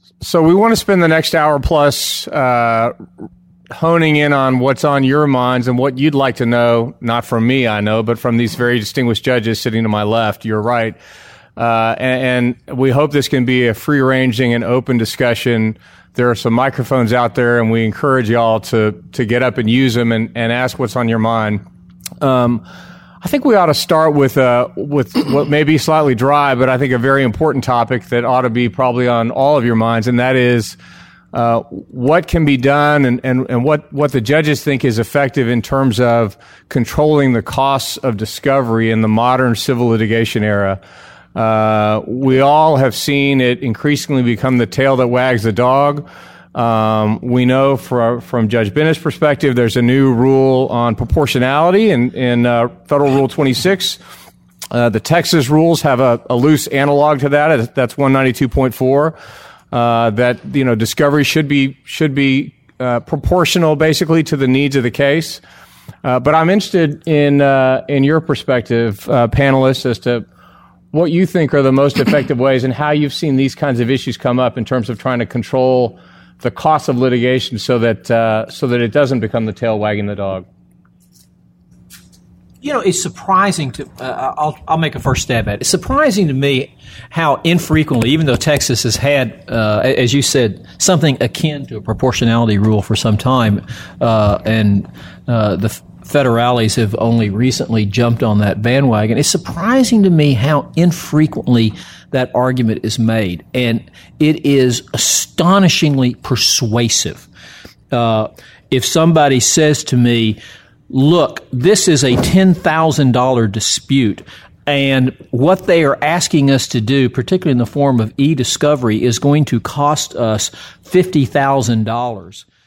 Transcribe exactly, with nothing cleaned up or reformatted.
So we want to spend the next hour plus uh, honing in on what's on your minds and what you'd like to know, not from me, I know, but from these very distinguished judges sitting to my left. You're right. Uh, and, and we hope this can be a free-ranging and open discussion. There are some microphones out there, and we encourage y'all to, to get up and use them and, and ask what's on your mind. Um, I think we ought to start with uh, with what may be slightly dry, but I think a very important topic that ought to be probably on all of your minds, and that is uh, what can be done and, and, and what, what the judges think is effective in terms of controlling the costs of discovery in the modern civil litigation era. Uh, we all have seen it increasingly become the tail that wags the dog. Um, we know for, from Judge Bennett's perspective, there's a new rule on proportionality in, in uh, Federal Rule twenty-six. Uh, the Texas rules have a, a loose analog to that. That's one ninety-two point four. Uh, that, you know, discovery should be, should be, uh, proportional basically to the needs of the case. Uh, but I'm interested in, uh, in your perspective, uh, panelists, as to what you think are the most effective ways and how you've seen these kinds of issues come up in terms of trying to control the cost of litigation so that uh, so that it doesn't become the tail wagging the dog. You know, it's surprising to, uh, I'll, I'll make a first stab at it. It's surprising to me how infrequently, even though Texas has had, uh, as you said, something akin to a proportionality rule for some time, uh, and uh, the federales have only recently jumped on that bandwagon. It's surprising to me how infrequently that argument is made, and it is astonishingly persuasive. Uh, if somebody says to me, look, this is a ten thousand dollars dispute, and what they are asking us to do, particularly in the form of e-discovery, is going to cost us fifty thousand dollars.